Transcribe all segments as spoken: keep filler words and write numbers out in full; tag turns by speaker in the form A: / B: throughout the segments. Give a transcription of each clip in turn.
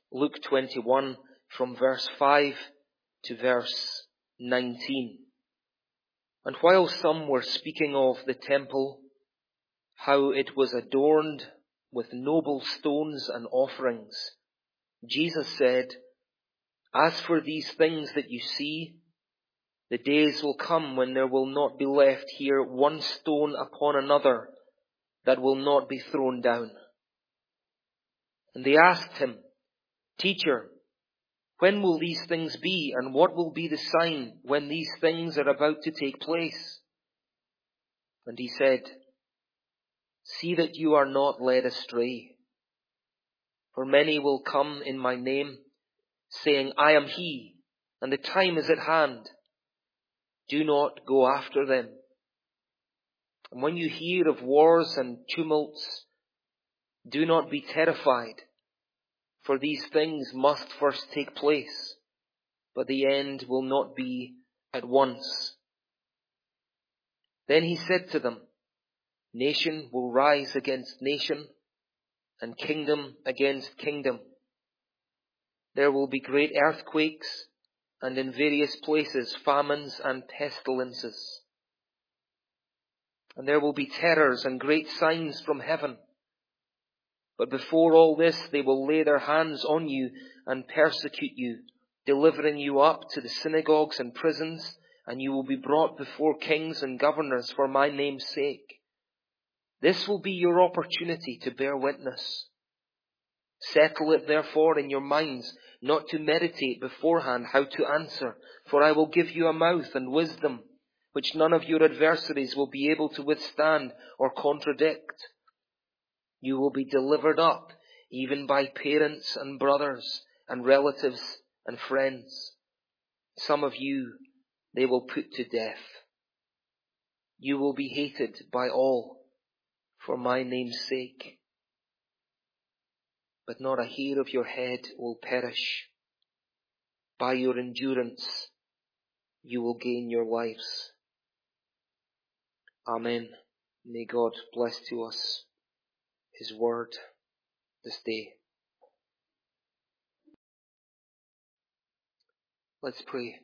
A: Luke twenty-one from verse five to verse nineteen. And while some were speaking of the temple, how it was adorned with noble stones and offerings, Jesus said, "As for these things that you see, the days will come when there will not be left here one stone upon another that will not be thrown down." And they asked him, "Teacher, when will these things be, and what will be the sign when these things are about to take place?" And he said, "See that you are not led astray. For many will come in my name, saying, 'I am he,' and the time is at hand. Do not go after them. And when you hear of wars and tumults, do not be terrified, for these things must first take place, but the end will not be at once." Then he said to them, "Nation will rise against nation, and kingdom against kingdom. There will be great earthquakes, and in various places famines and pestilences. And there will be terrors and great signs from heaven. But before all this, they will lay their hands on you and persecute you, delivering you up to the synagogues and prisons, and you will be brought before kings and governors for my name's sake. This will be your opportunity to bear witness. Settle it therefore in your minds not to meditate beforehand how to answer, for I will give you a mouth and wisdom, which none of your adversaries will be able to withstand or contradict. You will be delivered up even by parents and brothers and relatives and friends. Some of you they will put to death. You will be hated by all for my name's sake. But not a hair of your head will perish. By your endurance you will gain your lives." Amen. May God bless to us His word this day. Let's pray.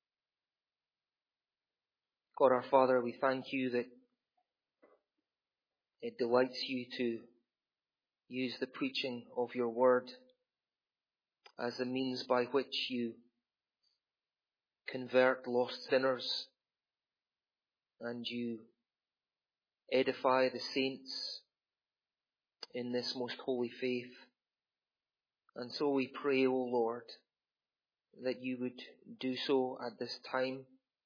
A: God our Father, we thank you that it delights you to use the preaching of your word as a means by which you convert lost sinners and you edify the saints in this most holy faith. And so we pray, O Lord, that you would do so at this time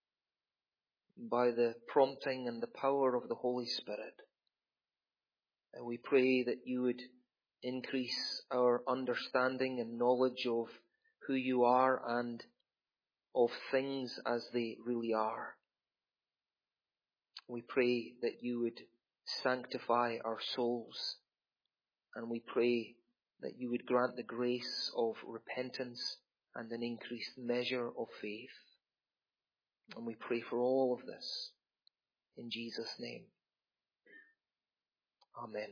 A: by the prompting and the power of the Holy Spirit. And we pray that you would increase our understanding and knowledge of who you are and of things as they really are. We pray that you would sanctify our souls, and we pray that you would grant the grace of repentance and an increased measure of faith. And we pray for all of this in Jesus' name. Amen.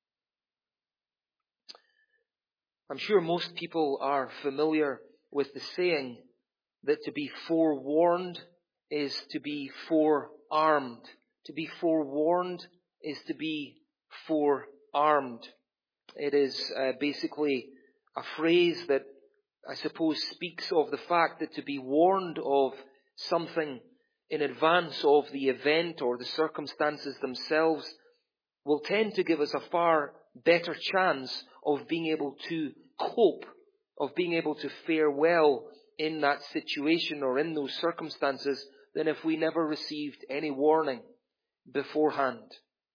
A: I'm sure most people are familiar with the saying that to be forewarned is to be forearmed. To be forewarned is to be forearmed. It is uh, basically a phrase that I suppose speaks of the fact that to be warned of something in advance of the event or the circumstances themselves will tend to give us a far better chance of being able to cope, of being able to fare well in that situation or in those circumstances than if we never received any warning beforehand.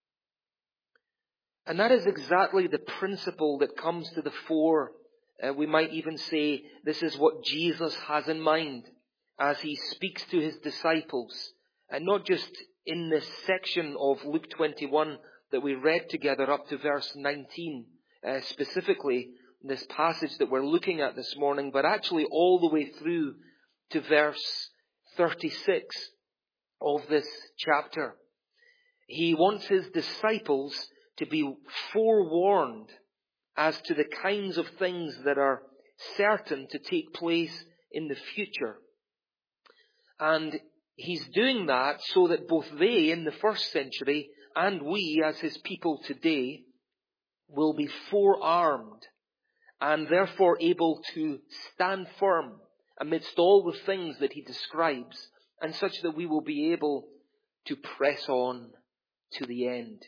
A: And that is exactly the principle that comes to the fore. Uh, we might even say this is what Jesus has in mind as he speaks to his disciples, and not just in this section of Luke twenty-one that we read together up to verse nineteen, uh, specifically this passage that we're looking at this morning, but actually all the way through to verse thirty-six of this chapter. He wants his disciples to be forewarned as to the kinds of things that are certain to take place in the future. And he's doing that so that both they in the first century and we as his people today will be forearmed and therefore able to stand firm amidst all the things that he describes, and such that we will be able to press on to the end.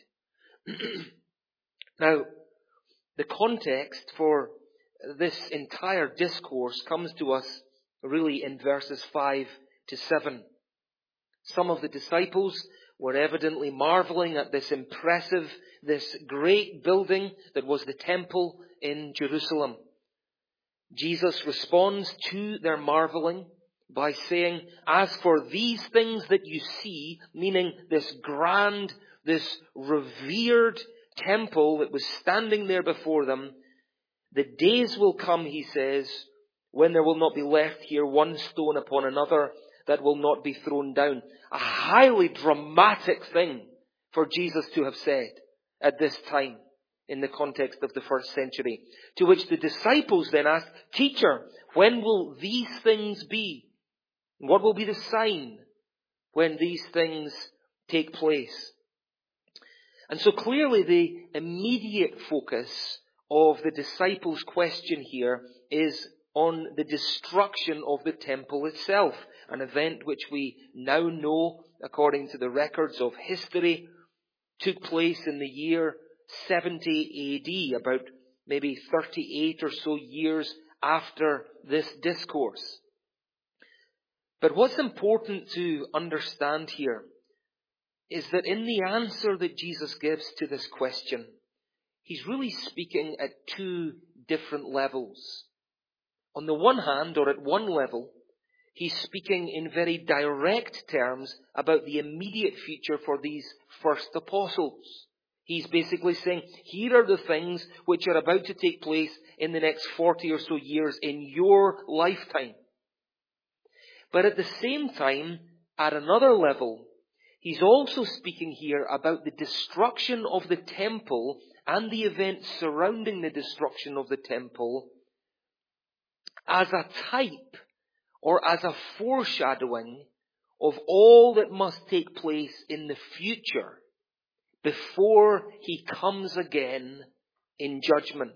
A: Now, the context for this entire discourse comes to us really in verses five to seven. Some of the disciples were evidently marveling at this impressive, this great building that was the temple in Jerusalem. Jesus responds to their marveling by saying, as for these things that you see, meaning this grand, this revered temple that was standing there before them, the days will come, he says, when there will not be left here one stone upon another that will not be thrown down. A highly dramatic thing for Jesus to have said at this time in the context of the first century. To which the disciples then asked, Teacher, when will these things be? What will be the sign when these things take place? And so clearly the immediate focus of the disciples' question here is on the destruction of the temple itself, an event which we now know, according to the records of history, took place in the year seventy A D, about maybe thirty-eight or so years after this discourse. But what's important to understand here is that in the answer that Jesus gives to this question, he's really speaking at two different levels. On the one hand, or at one level, he's speaking in very direct terms about the immediate future for these first apostles. He's basically saying, here are the things which are about to take place in the next forty or so years in your lifetime. But at the same time, at another level, he's also speaking here about the destruction of the temple and the events surrounding the destruction of the temple as a type or as a foreshadowing of all that must take place in the future before he comes again in judgment.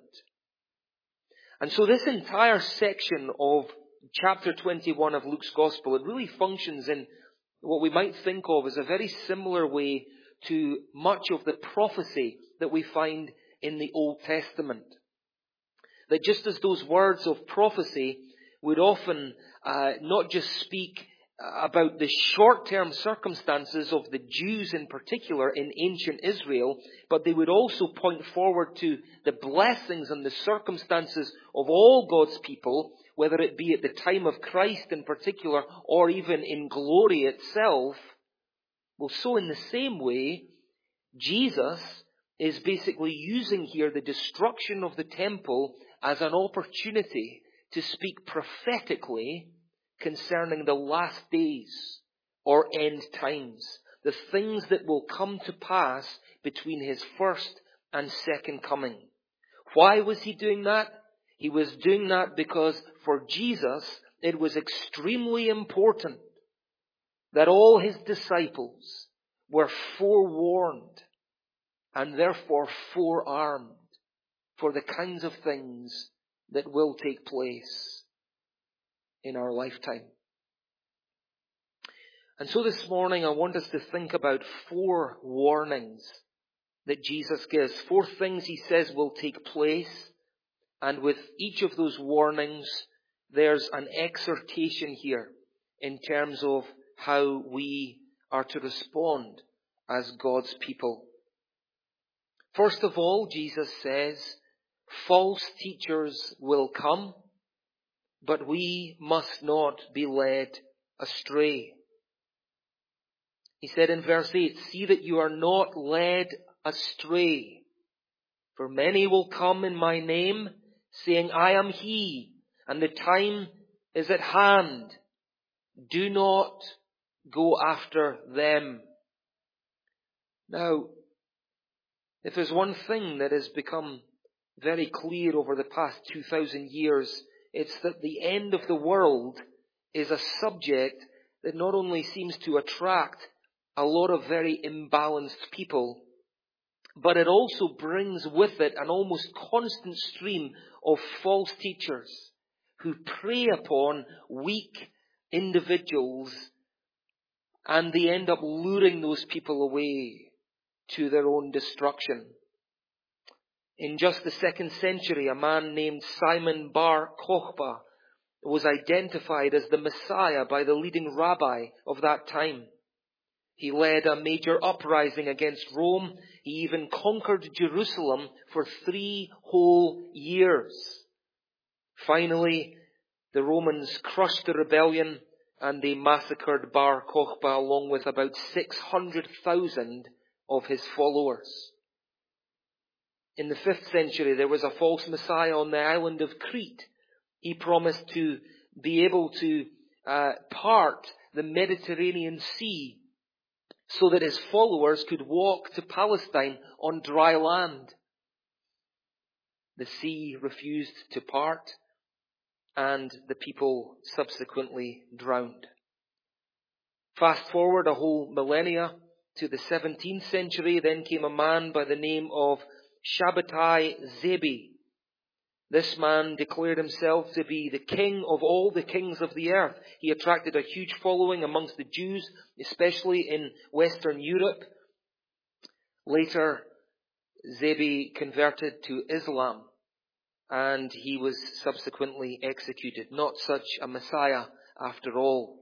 A: And so this entire section of chapter twenty-one of Luke's Gospel, it really functions in what we might think of as a very similar way to much of the prophecy that we find in the Old Testament. That just as those words of prophecy would often uh, not just speak about the short-term circumstances of the Jews in particular in ancient Israel, but they would also point forward to the blessings and the circumstances of all God's people, whether it be at the time of Christ in particular or even in glory itself. Well, so in the same way, Jesus is basically using here the destruction of the temple as an opportunity to speak prophetically concerning the last days or end times, the things that will come to pass between his first and second coming. Why was he doing that? He was doing that because for Jesus it was extremely important that all his disciples were forewarned and therefore forearmed for the kinds of things that will take place in our lifetime. And so this morning I want us to think about four warnings that Jesus gives. Four things he says will take place. And with each of those warnings, there's an exhortation here in terms of how we are to respond as God's people. First of all, Jesus says, false teachers will come, but we must not be led astray. He said in verse eight, see that you are not led astray. For many will come in my name, saying, I am he, and the time is at hand. Do not go after them. Now, if there's one thing that has become very clear over the past two thousand years It's that the end of the world is a subject that not only seems to attract a lot of very imbalanced people, but it also brings with it an almost constant stream of false teachers who prey upon weak individuals, and they end up luring those people away to their own destruction. In just the second century, a man named Simon Bar Kokhba was identified as the Messiah by the leading rabbi of that time. He led a major uprising against Rome. He even conquered Jerusalem for three whole years. Finally, the Romans crushed the rebellion and they massacred Bar Kokhba along with about six hundred thousand of his followers. In the fifth century, there was a false Messiah on the island of Crete. He promised to be able to uh, part the Mediterranean Sea so that his followers could walk to Palestine on dry land. The sea refused to part, and the people subsequently drowned. Fast forward a whole millennia to the seventeenth century, then came a man by the name of Shabbatai Zebi. This man declared himself to be the king of all the kings of the earth. He attracted a huge following amongst the Jews, especially in Western Europe. Later, Zebi converted to Islam, and he was subsequently executed. Not such a Messiah after all.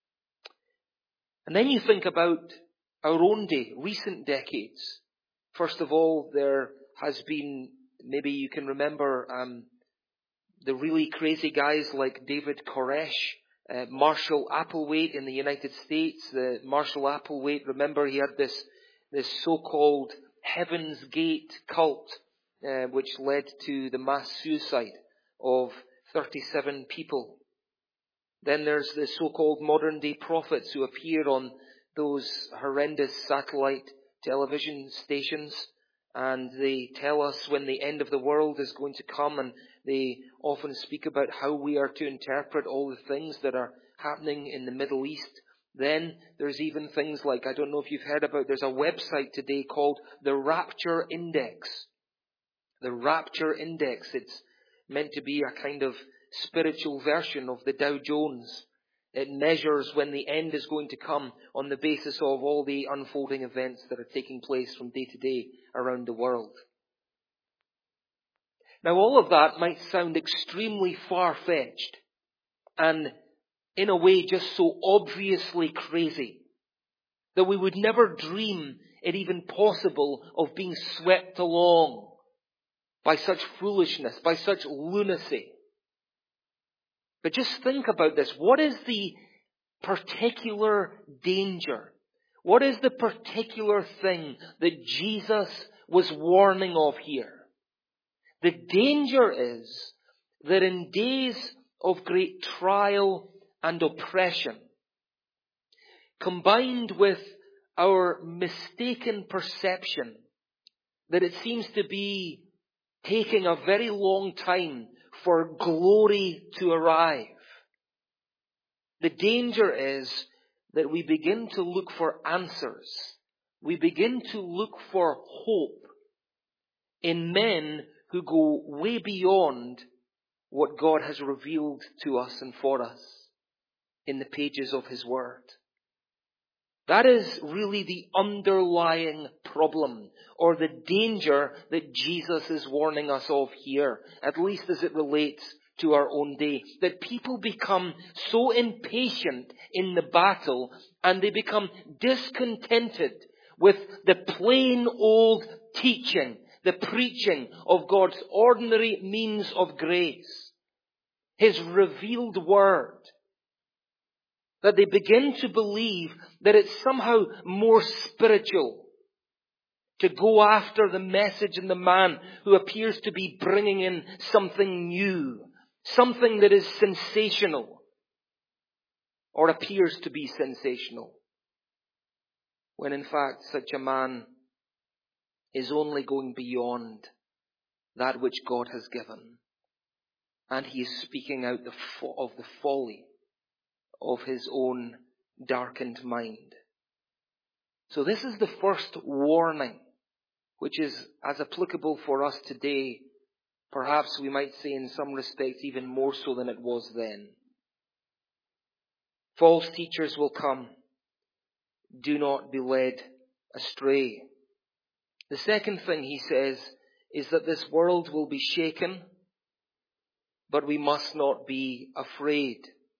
A: And then you think about our own day, recent decades. First of all, there has been, maybe you can remember, um, the really crazy guys like David Koresh, uh, Marshall Applewhite in the United States. The Marshall Applewhite, remember, he had this, this so-called Heaven's Gate cult, Uh, which led to the mass suicide of thirty-seven people. Then there's the so-called modern day prophets who appear on those horrendous satellite television stations, and they tell us when the end of the world is going to come, and they often speak about how we are to interpret all the things that are happening in the Middle East. Then there's even things like, I don't know if you've heard about, there's a website today called the Rapture Index. The Rapture Index, it's meant to be a kind of spiritual version of the Dow Jones. It measures when the end is going to come on the basis of all the unfolding events that are taking place from day to day around the world. Now, all of that might sound extremely far-fetched and in a way just so obviously crazy that we would never dream it even possible of being swept along by such foolishness, by such lunacy. But just think about this. What is the particular danger? What is the particular thing that Jesus was warning of here? The danger is that in days of great trial and oppression, combined with our mistaken perception that it seems to be taking a very long time for glory to arrive. The danger is that we begin to look for answers. We begin to look for hope in men who go way beyond what God has revealed to us and for us in the pages of His Word. That is really the underlying problem, or the danger that Jesus is warning us of here, at least as it relates to our own day. That people become so impatient in the battle, and they become discontented with the plain old teaching, the preaching of God's ordinary means of grace, His revealed Word. That they begin to believe that it's somehow more spiritual to go after the message and the man who appears to be bringing in something new, something that is sensational, or appears to be sensational, when in fact such a man is only going beyond that which God has given. And he is speaking out the fo- of the folly of his own darkened mind. So this is the first warning, which is as applicable for us today, perhaps we might say in some respects even more so than it was then. False teachers will come. Do not be led astray. The second thing he says is that this world will be shaken, but we must not be afraid.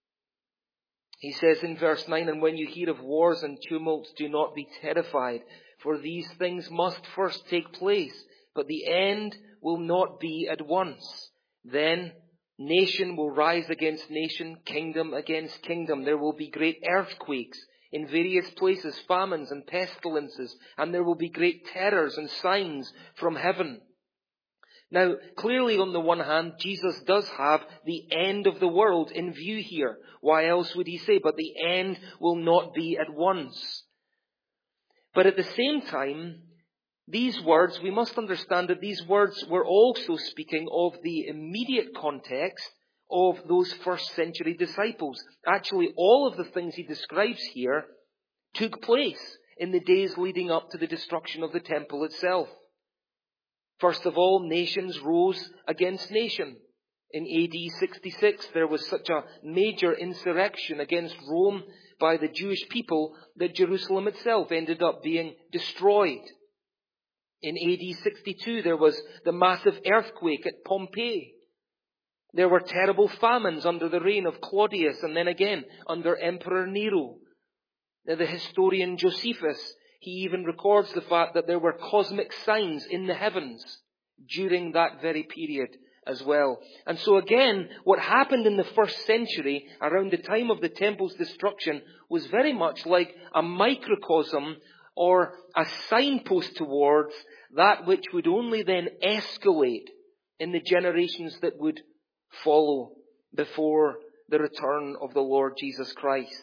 A: He says in verse nine, and when you hear of wars and tumults, do not be terrified, for these things must first take place, but the end will not be at once. Then nation will rise against nation, kingdom against kingdom. There will be great earthquakes in various places, famines and pestilences, and there will be great terrors and signs from heaven. Now, clearly on the one hand, Jesus does have the end of the world in view here. Why else would he say, but the end will not be at once? But at the same time, these words, we must understand that these words were also speaking of the immediate context of those first century disciples. Actually, all of the things he describes here took place in the days leading up to the destruction of the temple itself. First of all, nations rose against nation. In A D sixty-six, there was such a major insurrection against Rome by the Jewish people that Jerusalem itself ended up being destroyed. In A D sixty-two, there was the massive earthquake at Pompeii. There were terrible famines under the reign of Claudius and then again under Emperor Nero. Now, the historian Josephus, he even records the fact that there were cosmic signs in the heavens during that very period as well. And so again, what happened in the first century around the time of the temple's destruction was very much like a microcosm or a signpost towards that which would only then escalate in the generations that would follow before the return of the Lord Jesus Christ.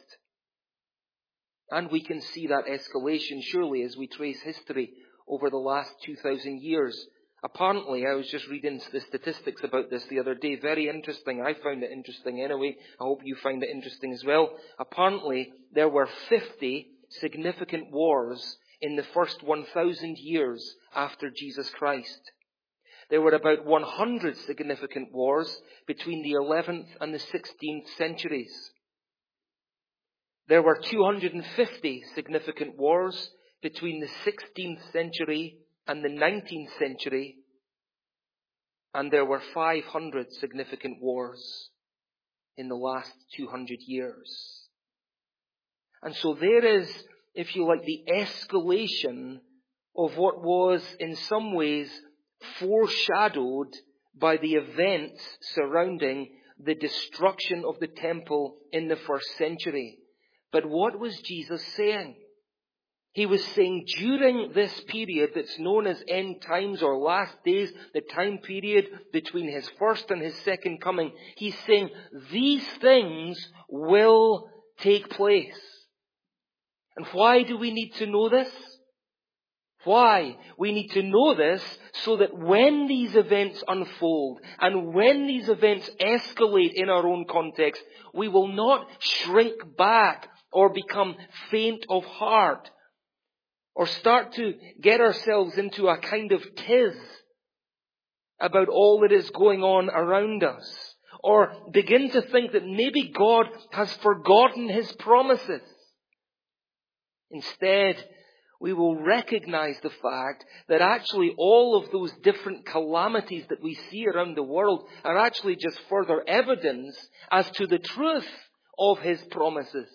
A: And we can see that escalation surely as we trace history over the last two thousand years. Apparently, I was just reading the statistics about this the other day. Very interesting. I found it interesting anyway. I hope you find it interesting as well. Apparently, there were fifty significant wars in the first one thousand years after Jesus Christ. There were about one hundred significant wars between the eleventh and the sixteenth centuries. There were two hundred fifty significant wars between the sixteenth century and the nineteenth century. And there were five hundred significant wars in the last two hundred years. And so there is, if you like, the escalation of what was in some ways foreshadowed by the events surrounding the destruction of the temple in the first century. But what was Jesus saying? He was saying during this period that's known as end times or last days, the time period between his first and his second coming, he's saying these things will take place. And why do we need to know this? Why? We need to know this so that when these events unfold and when these events escalate in our own context, we will not shrink back or become faint of heart or start to get ourselves into a kind of tiz about all that is going on around us, or begin to think that maybe God has forgotten his promises. Instead, we will recognize the fact that actually all of those different calamities that we see around the world are actually just further evidence as to the truth of his promises.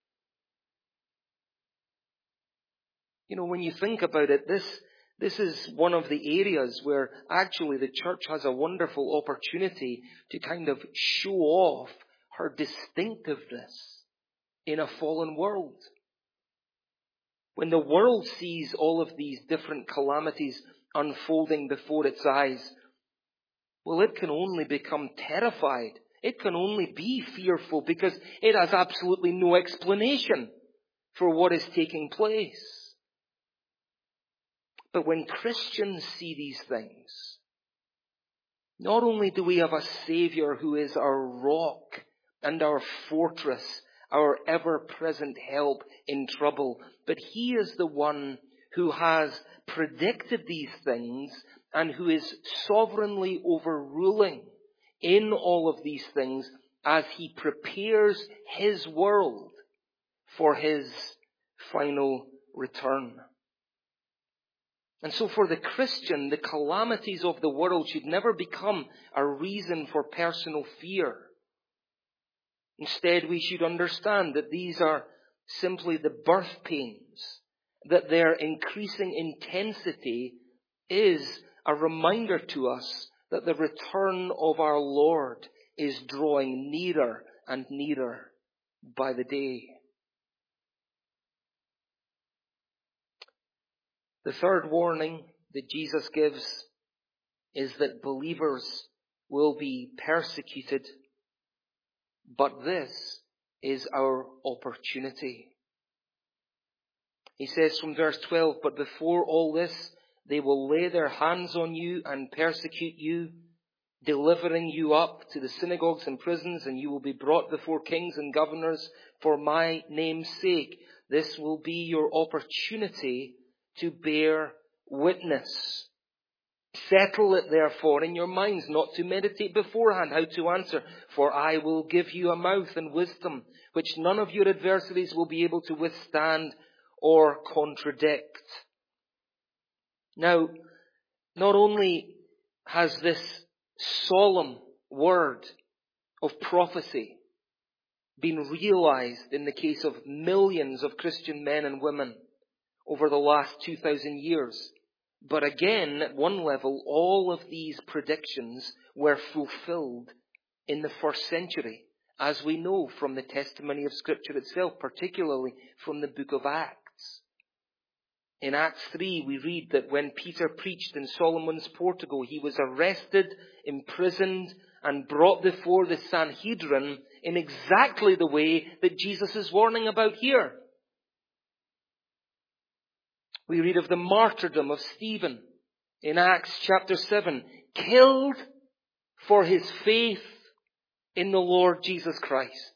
A: You know, when you think about it, this, this is one of the areas where actually the church has a wonderful opportunity to kind of show off her distinctiveness in a fallen world. When the world sees all of these different calamities unfolding before its eyes, well, it can only become terrified. It can only be fearful because it has absolutely no explanation for what is taking place. But when Christians see these things, Not only do we have a Saviour who is our rock and our fortress, our ever-present help in trouble, but He is the one who has predicted these things and who is sovereignly overruling in all of these things as He prepares His world for His final return. And so for the Christian, the calamities of the world should never become a reason for personal fear. Instead, we should understand that these are simply the birth pains, that their increasing intensity is a reminder to us that the return of our Lord is drawing nearer and nearer by the day. The third warning that Jesus gives is that believers will be persecuted, but this is our opportunity. He says from verse twelve, "But before all this, they will lay their hands on you and persecute you, delivering you up to the synagogues and prisons, and you will be brought before kings and governors for my name's sake." This will be your opportunity to bear witness. Settle it therefore in your minds, not to meditate beforehand how to answer. For I will give you a mouth and wisdom, which none of your adversaries will be able to withstand or contradict. Now, not only has this solemn word of prophecy been realized in the case of millions of Christian men and women over the last two thousand years, but again, at one level, all of these predictions were fulfilled in the first century, as we know from the testimony of Scripture itself, particularly from the book of Acts. In Acts three, we read that when Peter preached in Solomon's Portico, he was arrested, imprisoned, and brought before the Sanhedrin in exactly the way that Jesus is warning about here. We read of the martyrdom of Stephen in Acts chapter seven, killed for his faith in the Lord Jesus Christ.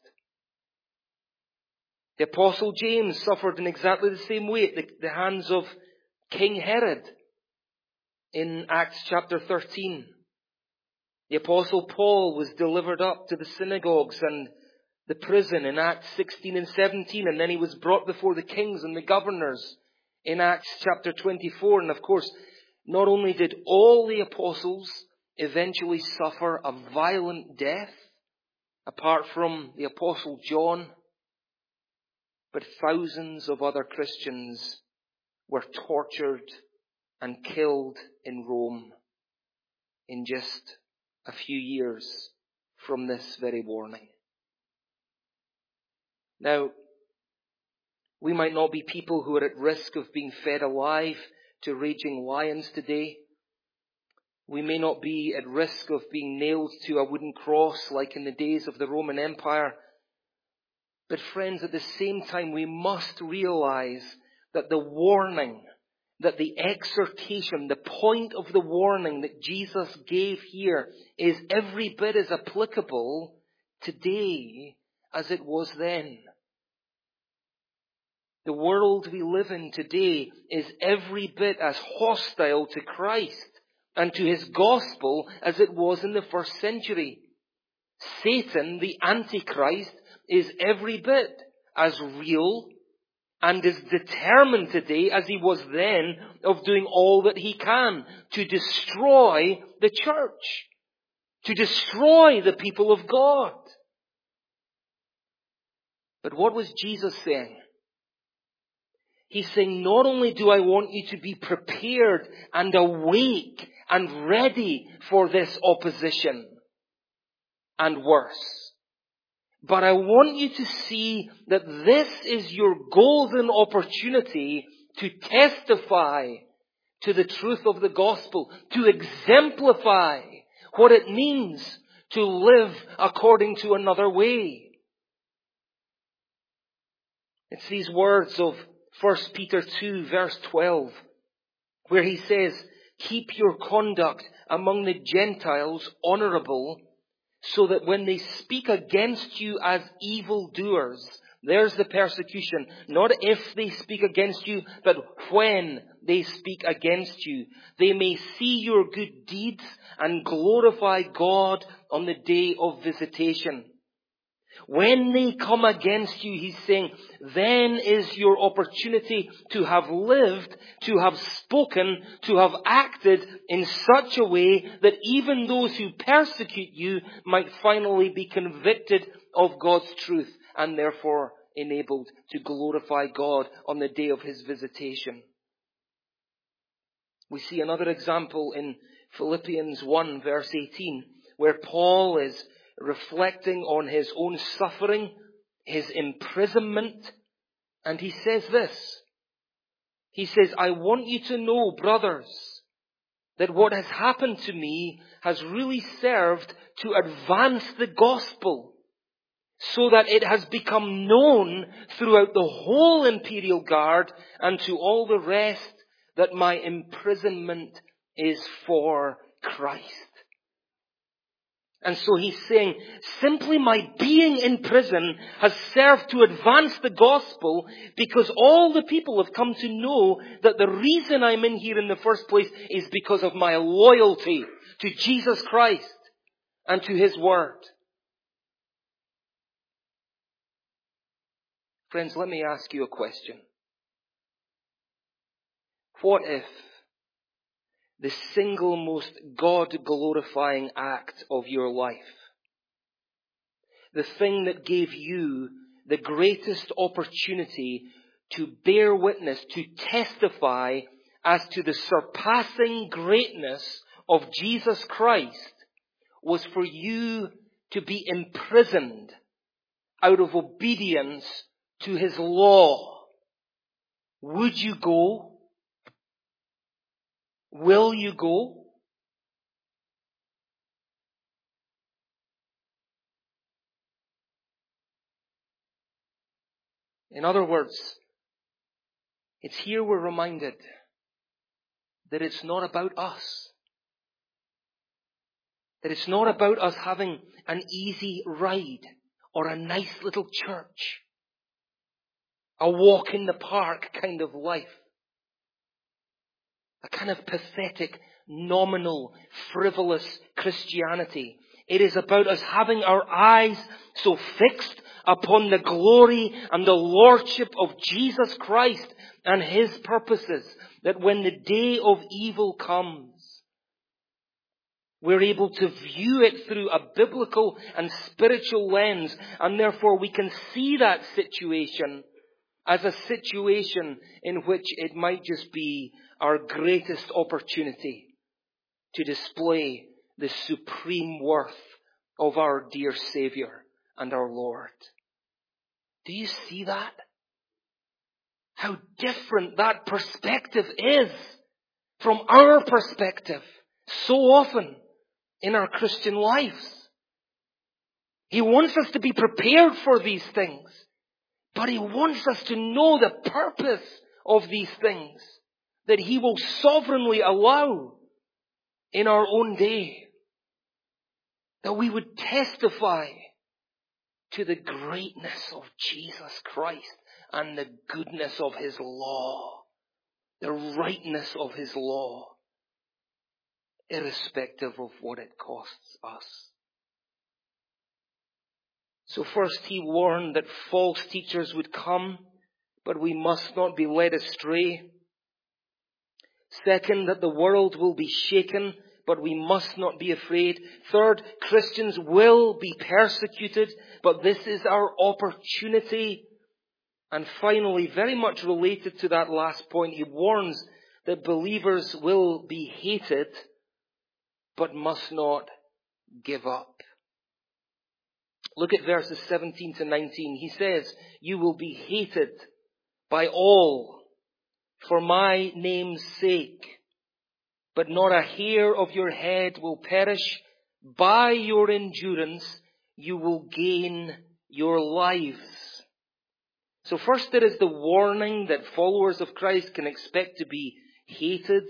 A: The Apostle James suffered in exactly the same way at the, the hands of King Herod in Acts chapter thirteen. The Apostle Paul was delivered up to the synagogues and the prison in Acts sixteen and seventeen, and then he was brought before the kings and the governors in Acts chapter twenty-four. And of course, not only did all the apostles eventually suffer a violent death, apart from the Apostle John, but thousands of other Christians were tortured and killed in Rome in just a few years from this very warning. Now, we might not be people who are at risk of being fed alive to raging lions today. We may not be at risk of being nailed to a wooden cross like in the days of the Roman Empire. But friends, at the same time, we must realize that the warning, that the exhortation, the point of the warning that Jesus gave here is every bit as applicable today as it was then. The world we live in today is every bit as hostile to Christ and to His gospel as it was in the first century. Satan, the Antichrist, is every bit as real and is determined today as he was then of doing all that he can to destroy the church, to destroy the people of God. But what was Jesus saying? He's saying, not only do I want you to be prepared and awake and ready for this opposition and worse, but I want you to see that this is your golden opportunity to testify to the truth of the gospel, to exemplify what it means to live according to another way. It's these words of First Peter two verse twelve, where he says, keep your conduct among the Gentiles honorable, so that when they speak against you as evildoers, there's the persecution. Not if they speak against you, but when they speak against you, they may see your good deeds and glorify God on the day of visitation. When they come against you, he's saying, then is your opportunity to have lived, to have spoken, to have acted in such a way that even those who persecute you might finally be convicted of God's truth and therefore enabled to glorify God on the day of his visitation. We see another example in Philippians one verse eighteen, where Paul is reflecting on his own suffering, his imprisonment, and he says this. He says, I want you to know, brothers, that what has happened to me has really served to advance the gospel, so that it has become known throughout the whole imperial guard and to all the rest that my imprisonment is for Christ. And so he's saying, simply my being in prison has served to advance the gospel, because all the people have come to know that the reason I'm in here in the first place is because of my loyalty to Jesus Christ and to his word. Friends, let me ask you a question. What if the single most God-glorifying act of your life, the thing that gave you the greatest opportunity to bear witness, to testify as to the surpassing greatness of Jesus Christ, was for you to be imprisoned out of obedience to his law? Would you go? Will you go? In other words, it's here we're reminded that it's not about us. That it's not about us having an easy ride or a nice little church, a walk in the park kind of life. A kind of pathetic, nominal, frivolous Christianity. It is about us having our eyes so fixed upon the glory and the lordship of Jesus Christ and his purposes that when the day of evil comes, we're able to view it through a biblical and spiritual lens, and therefore we can see that situation as a situation in which it might just be our greatest opportunity to display the supreme worth of our dear Savior and our Lord. Do you see that? How different that perspective is from our perspective so often in our Christian lives. He wants us to be prepared for these things. But he wants us to know the purpose of these things that he will sovereignly allow in our own day. That we would testify to the greatness of Jesus Christ and the goodness of his law, the rightness of his law, irrespective of what it costs us. So first he warned that false teachers would come, but we must not be led astray. Second, that the world will be shaken, but we must not be afraid. Third, Christians will be persecuted, but this is our opportunity. And finally, very much related to that last point, he warns that believers will be hated, but must not give up. Look at verses seventeen to nineteen. He says, you will be hated by all for my name's sake, but not a hair of your head will perish. By your endurance, you will gain your lives. So first there is the warning that followers of Christ can expect to be hated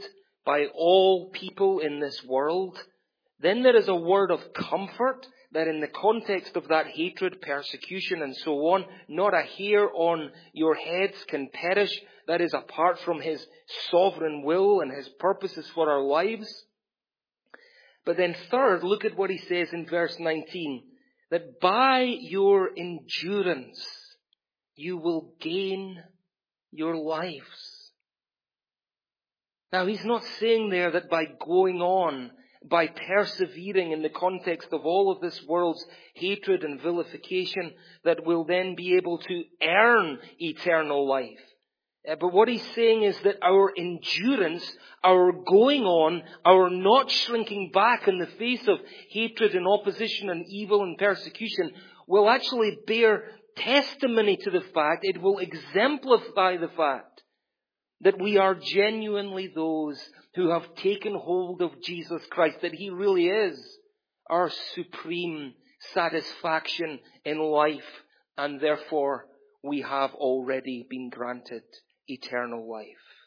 A: by all people in this world, then there is a word of comfort that in the context of that hatred, persecution and so on, not a hair on your heads can perish. That is apart from His sovereign will and His purposes for our lives. But then third, look at what He says in verse nineteen, that by your endurance you will gain your lives. Now, He's not saying there that by going on, by persevering in the context of all of this world's hatred and vilification, that we'll then be able to earn eternal life. Uh, but what He's saying is that our endurance, our going on, our not shrinking back in the face of hatred and opposition and evil and persecution will actually bear testimony to the fact, it will exemplify the fact that we are genuinely those who have taken hold of Jesus Christ, that He really is our supreme satisfaction in life, and therefore we have already been granted eternal life.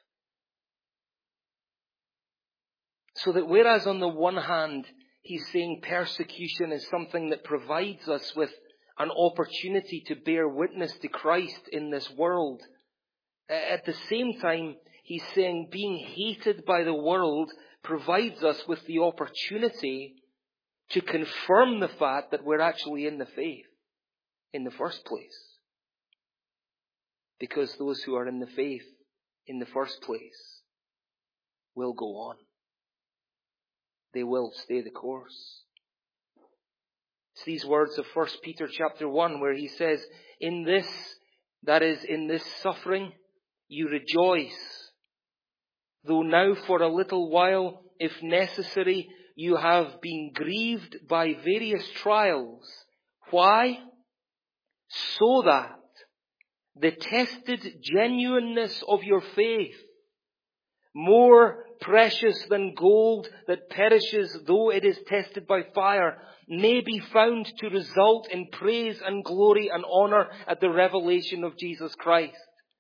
A: So that whereas on the one hand He's saying persecution is something that provides us with an opportunity to bear witness to Christ in this world, at the same time He's saying being hated by the world provides us with the opportunity to confirm the fact that we're actually in the faith in the first place. Because those who are in the faith in the first place will go on. They will stay the course. It's these words of First Peter chapter one where he says, in this, that is, in this suffering, you rejoice. Though now for a little while, if necessary, you have been grieved by various trials. Why? So that the tested genuineness of your faith, more precious than gold that perishes though it is tested by fire, may be found to result in praise and glory and honor at the revelation of Jesus Christ.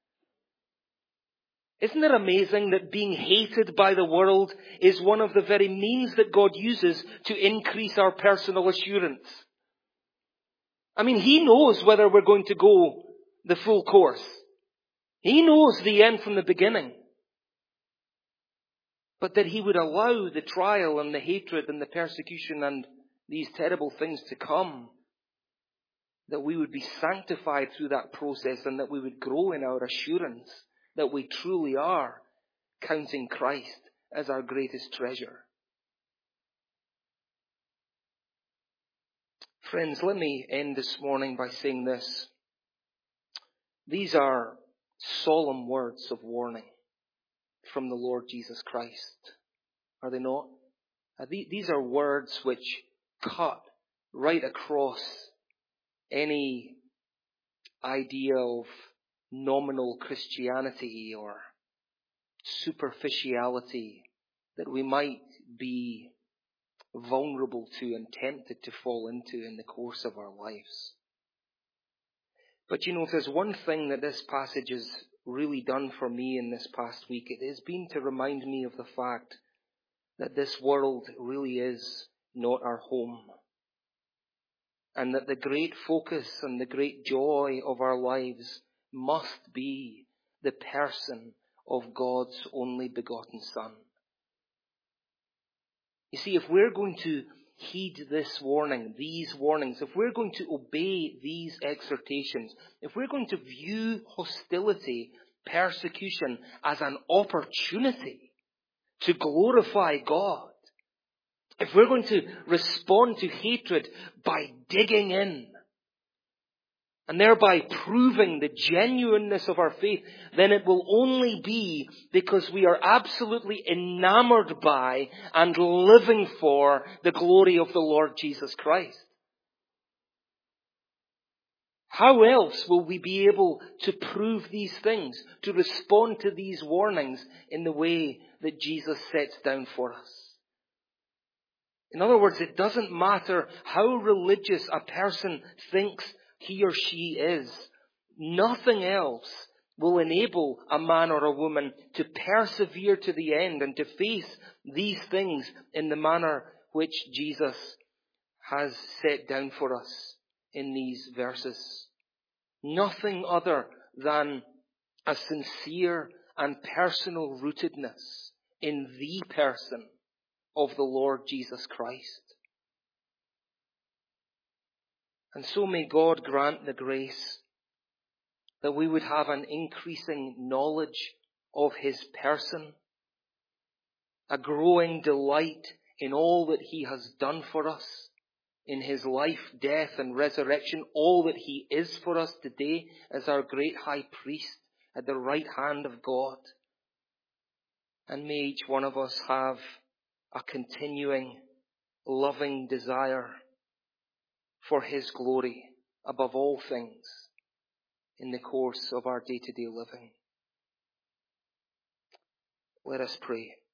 A: Isn't it amazing that being hated by the world is one of the very means that God uses to increase our personal assurance? I mean, He knows whether we're going to go the full course. He knows the end from the beginning. But that He would allow the trial and the hatred and the persecution and these terrible things to come, that we would be sanctified through that process and that we would grow in our assurance that we truly are counting Christ as our greatest treasure. Friends, let me end this morning by saying this. These are solemn words of warning from the Lord Jesus Christ, are they not? Uh, th- these are words which cut right across any idea of nominal Christianity or superficiality that we might be vulnerable to and tempted to fall into in the course of our lives. But you know, if there's one thing that this passage has really done for me in this past week, it has been to remind me of the fact that this world really is not our home. And that the great focus and the great joy of our lives must be the person of God's only begotten Son. You see, if we're going to heed this warning, these warnings, if we're going to obey these exhortations, if we're going to view hostility, persecution as an opportunity to glorify God, if we're going to respond to hatred by digging in and thereby proving the genuineness of our faith, then it will only be because we are absolutely enamored by and living for the glory of the Lord Jesus Christ. How else will we be able to prove these things, to respond to these warnings in the way that Jesus sets down for us? In other words, it doesn't matter how religious a person thinks he or she is. Nothing else will enable a man or a woman to persevere to the end and to face these things in the manner which Jesus has set down for us in these verses. Nothing other than a sincere and personal rootedness in the person of the Lord Jesus Christ. And so may God grant the grace that we would have an increasing knowledge of His person, a growing delight in all that He has done for us, in His life, death and resurrection, all that He is for us today as our great high priest at the right hand of God. And may each one of us have a continuing, loving desire for His glory above all things in the course of our day-to-day living. Let us pray.